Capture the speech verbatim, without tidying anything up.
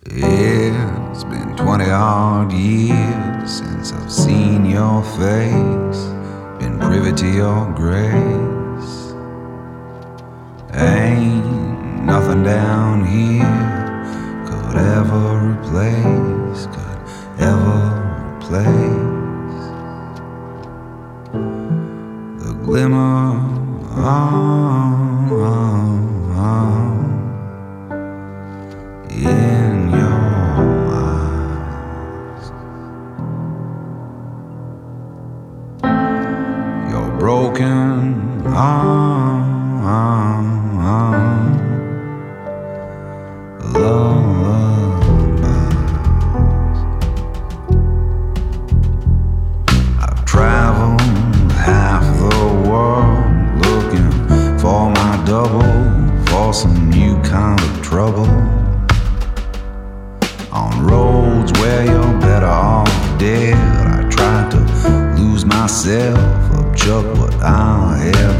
It's been twenty odd years since I've seen your face, been privy to your grace. Ain't nothing down here could ever replace, could ever replace the glimmer on, on, on in your eyes. Your broken arm, lullabies. I've traveled half the world looking for my double, for some new kind of trouble. On roads where you're better off dead, I tried to lose myself, upchuck what I have